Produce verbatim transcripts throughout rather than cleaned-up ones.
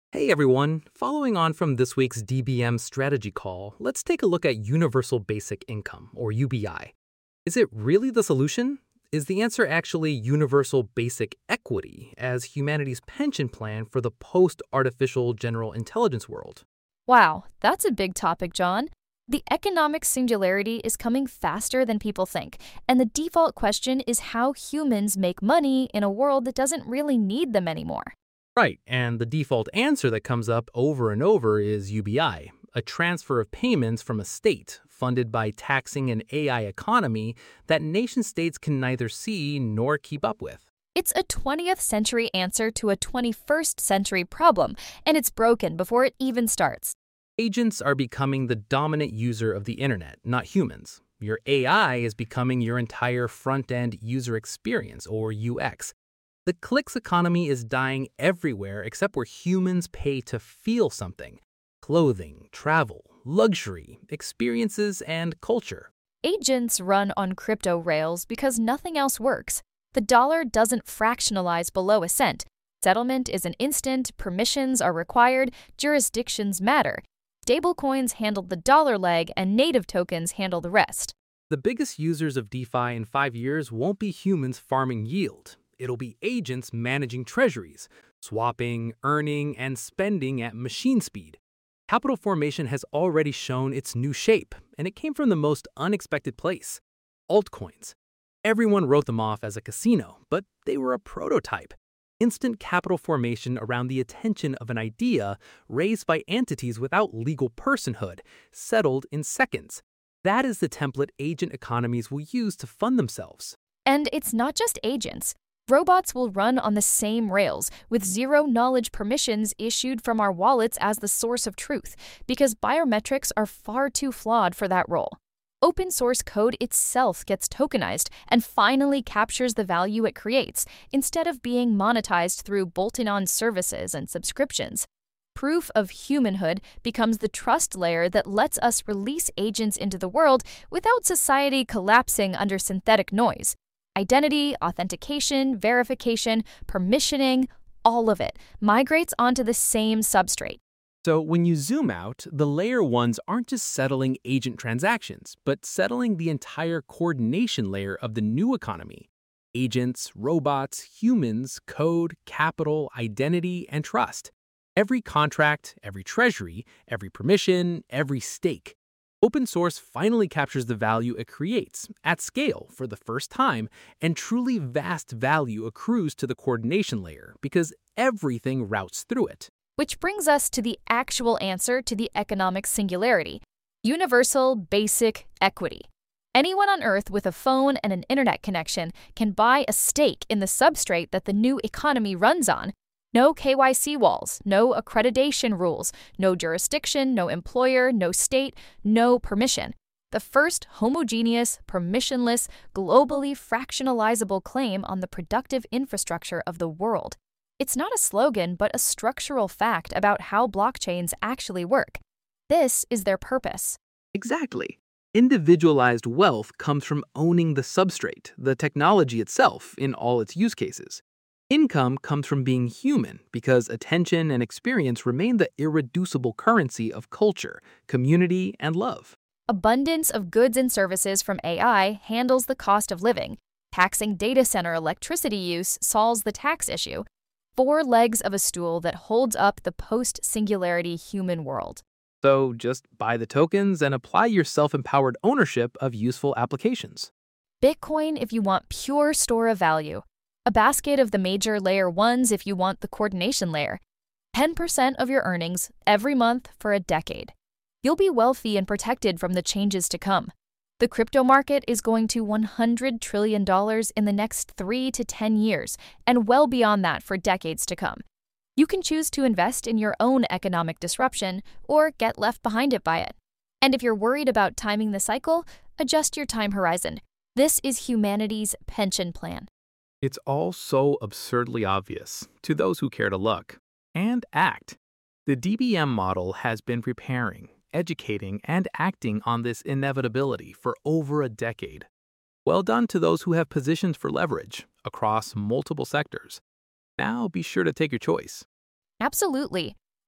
Hey everyone, following on from this week's D B M strategy call, let's take a look at Universal Basic Income, or U B I. Is it really the solution? Is the answer actually Universal Basic Equity as humanity's pension plan for the post-artificial general intelligence world? Wow, that's a big topic, John. The economic singularity is coming faster than people think, and the default question is how humans make money in a world that doesn't really need them anymore. Right, and the default answer that comes up over and over is U B I, a transfer of payments from a state funded by taxing an A I economy that nation states can neither see nor keep up with. It's a twentieth century answer to a twenty-first century problem, and it's broken before it even starts. Agents are becoming the dominant user of the internet, not humans. Your A I is becoming your entire front-end user experience, or U X. The clicks economy is dying everywhere except where humans pay to feel something. Clothing, travel, luxury, experiences, and culture. Agents run on crypto rails because nothing else works. The dollar doesn't fractionalize below a cent. Settlement is an instant, permissions are required, jurisdictions matter. Stablecoins handle the dollar leg, and native tokens handle the rest. The biggest users of DeFi in five years won't be humans farming yield. It'll be agents managing treasuries, swapping, earning, and spending at machine speed. Capital formation has already shown its new shape, and it came from the most unexpected place: altcoins. Everyone wrote them off as a casino, but they were a prototype. Instant capital formation around the attention of an idea raised by entities without legal personhood, settled in seconds. That is the template agent economies will use to fund themselves. And it's not just agents. Robots will run on the same rails, with zero-knowledge permissions issued from our wallets as the source of truth, because biometrics are far too flawed for that role. Open source code itself gets tokenized and finally captures the value it creates, instead of being monetized through bolted-on services and subscriptions. Proof of humanhood becomes the trust layer that lets us release agents into the world without society collapsing under synthetic noise. Identity, authentication, verification, permissioning, all of it migrates onto the same substrate. So when you zoom out, the layer ones aren't just settling agent transactions, but settling the entire coordination layer of the new economy. Agents, robots, humans, code, capital, identity, and trust. Every contract, every treasury, every permission, every stake. Open source finally captures the value it creates, at scale for the first time, and truly vast value accrues to the coordination layer because everything routes through it. Which brings us to the actual answer to the economic singularity: Universal Basic Equity. Anyone on Earth with a phone and an internet connection can buy a stake in the substrate that the new economy runs on. No K Y C walls, no accreditation rules, no jurisdiction, no employer, no state, no permission. The first homogeneous, permissionless, globally fractionalizable claim on the productive infrastructure of the world. It's not a slogan, but a structural fact about how blockchains actually work. This is their purpose. Exactly. Individualized wealth comes from owning the substrate, the technology itself, in all its use cases. Income comes from being human because attention and experience remain the irreducible currency of culture, community, and love. Abundance of goods and services from A I handles the cost of living. Taxing data center electricity use solves the tax issue. Four legs of a stool that holds up the post-singularity human world. So just buy the tokens and apply your self-empowered ownership of useful applications. Bitcoin if you want pure store of value. A basket of the major layer ones if you want the coordination layer. ten percent of your earnings every month for a decade. You'll be wealthy and protected from the changes to come. The crypto market is going to one hundred trillion dollars in the next three to ten years, and well beyond that for decades to come. You can choose to invest in your own economic disruption or get left behind it by it. And if you're worried about timing the cycle, adjust your time horizon. This is humanity's pension plan. It's all so absurdly obvious to those who care to look and act. The D B M model has been preparing, educating, and acting on this inevitability for over a decade. Well done to those who have positions for leverage across multiple sectors. Now be sure to take your choice. Absolutely.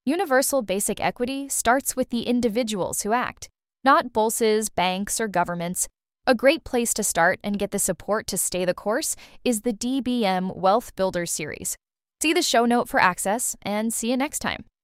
Universal basic equity starts with the individuals who act, not bosses, banks, or governments. A great place to start and get the support to stay the course is the D B M Wealth Builder series. See the show note for access, and see you next time.